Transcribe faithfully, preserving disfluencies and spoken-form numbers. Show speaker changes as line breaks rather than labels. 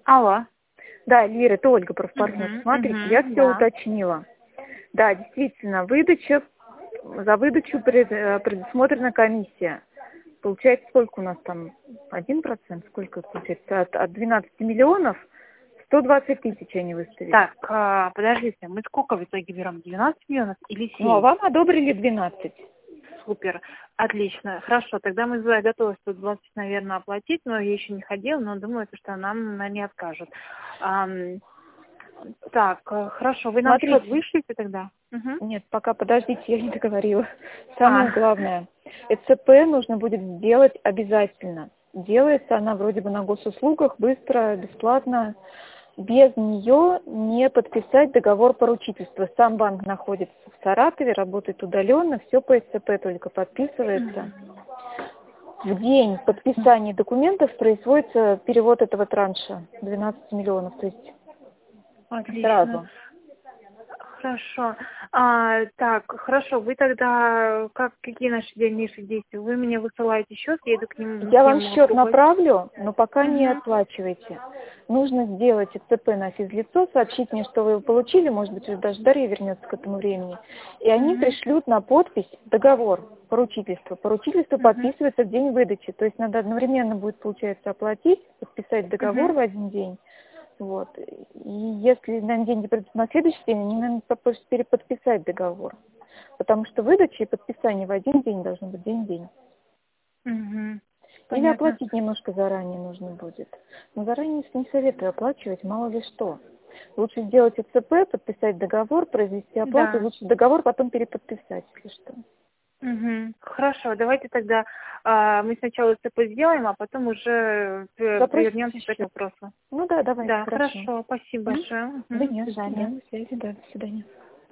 Алло.
Да, Лера, это Ольга, профпартнер.
Мгм,
Смотрите,
мгм,
я все
да.
уточнила. Да, действительно, выдача, за выдачу пред- э, предусмотрена комиссия. Получается, сколько у нас там? Один процент? Сколько получается? От, от двенадцати миллионов сто двадцать тысяч они выставили.
Так, а, подождите, мы сколько в итоге берем? двенадцать миллионов или
Ну, а
семь?
вам одобрили двенадцать.
Супер, отлично, хорошо, тогда мы за- готовы сто двадцать, наверное, оплатить, но я еще не ходила, но думаю, что нам она не откажут. Ам, так, э, хорошо, вы нам счет
Смотрите.
вышлите тогда? Мгм.
Нет, пока подождите, я не договорила. Самое
А,
главное, ЭЦП нужно будет сделать обязательно. Делается она вроде бы на госуслугах, быстро, бесплатно. Без нее не подписать договор поручительства. Сам банк находится в Саратове, работает удаленно, все по ЭЦП только подписывается. В день подписания документов производится перевод этого транша, двенадцать миллионов, то есть
отлично.
сразу.
Хорошо. А, так, хорошо, вы тогда, как, какие наши дальнейшие действия? Вы мне высылаете счет, я иду к ним,
Я
к
вам
нему
счет
круглый.
направлю, но пока не
Мгм.
оплачивайте. Нужно сделать ИЦП на физлицо, сообщить мне, что вы его получили, может быть, уже даже Дарья вернется к этому времени. И они
Мгм.
пришлют на подпись договор, поручительство. Поручительство
Мгм.
подписывается в день выдачи. То есть надо одновременно будет, получается, оплатить, подписать договор
Мгм.
в один день. Вот. И если на деньги придут на следующий день, они, наверное, попросят переподписать договор. Потому что выдача и подписание в один день должно быть день в день.
Мгм.
Или
Понятно.
оплатить немножко заранее нужно будет. Но заранее не советую оплачивать, мало ли что. Лучше сделать ЭЦП, подписать договор, произвести оплату,
Да.
лучше договор потом переподписать, если что.
Мгм. Хорошо, давайте тогда а, мы сначала ЦП сделаем, а потом уже э,
Запросите
вернемся к
счет.
вопросу.
Ну да, давайте,
Да,
хорошо.
хорошо, спасибо
Мгм.
большое.
Да
Мгм. До
нет,
свидания.
да, до связи, да, до свидания.